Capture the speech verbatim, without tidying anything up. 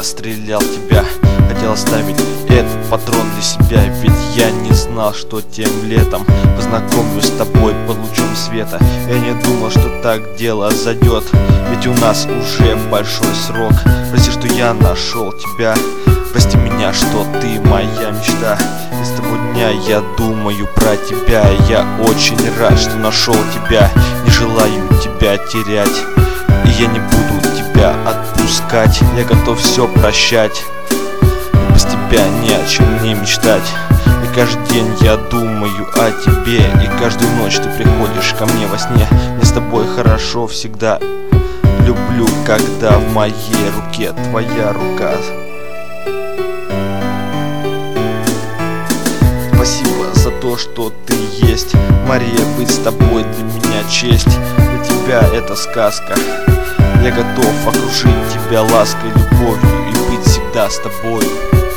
я стрелял в тебя. Хотел оставить этот патрон для себя, ведь я не знал, что тем летом познакомлюсь с тобой под лучом света. Я не думал, что так дело зайдет, ведь у нас уже большой срок. Прости, что я нашел тебя, прости меня, что ты моя мечта. И с того дня я думаю про тебя. Я очень рад, что нашел тебя, не желаю тебя терять, и я не буду тебя отпускать. Я готов все прощать, без тебя ни о чем не мечтать. И каждый день я думаю о тебе, и каждую ночь ты приходишь ко мне во сне. Мне с тобой хорошо всегда. Люблю, когда в моей руке твоя рука. Спасибо за то, что ты есть, Мария, быть с тобой для меня честь. Для тебя это сказка. Я готов окружить тебя лаской, любовью и быть всегда с тобой.